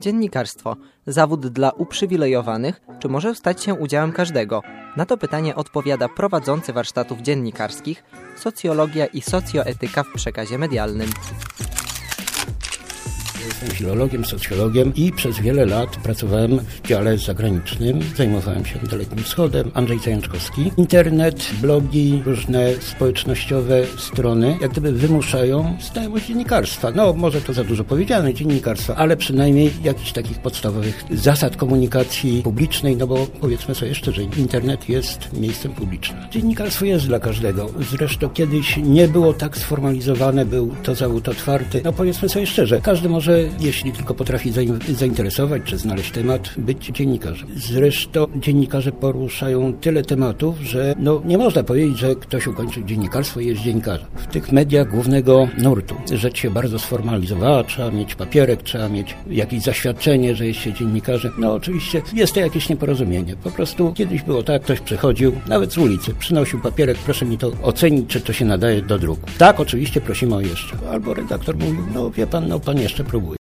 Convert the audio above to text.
Dziennikarstwo. Zawód dla uprzywilejowanych, czy może stać się udziałem każdego? Na to pytanie odpowiada prowadzący warsztatów dziennikarskich, socjologia i socjoetyka w przekazie medialnym. Jestem filologiem, socjologiem i przez wiele lat pracowałem w dziale zagranicznym. Zajmowałem się Dalekim Wschodem. Andrzej Zajączkowski. Internet, blogi, różne społecznościowe strony jak gdyby wymuszają znajomość dziennikarstwa. No, może to za dużo powiedziane, dziennikarstwa, ale przynajmniej jakichś takich podstawowych zasad komunikacji publicznej, no bo powiedzmy sobie szczerze, internet jest miejscem publicznym. Dziennikarstwo jest dla każdego. Zresztą kiedyś nie było tak sformalizowane, był to zawód otwarty. No powiedzmy sobie szczerze, każdy może, jeśli tylko potrafi zainteresować czy znaleźć temat, być dziennikarzem. Zresztą dziennikarze poruszają tyle tematów, że nie można powiedzieć, że ktoś ukończył dziennikarstwo i jest dziennikarzem. W tych mediach głównego nurtu rzecz się bardzo sformalizowała, trzeba mieć papierek, trzeba mieć jakieś zaświadczenie, że jest się dziennikarzem. No oczywiście jest to jakieś nieporozumienie. Po prostu kiedyś było tak, ktoś przychodził, nawet z ulicy, przynosił papierek, proszę mi to ocenić, czy to się nadaje do druku. Tak, oczywiście prosimy o jeszcze. Albo redaktor mówił, wie pan, pan jeszcze próbuje.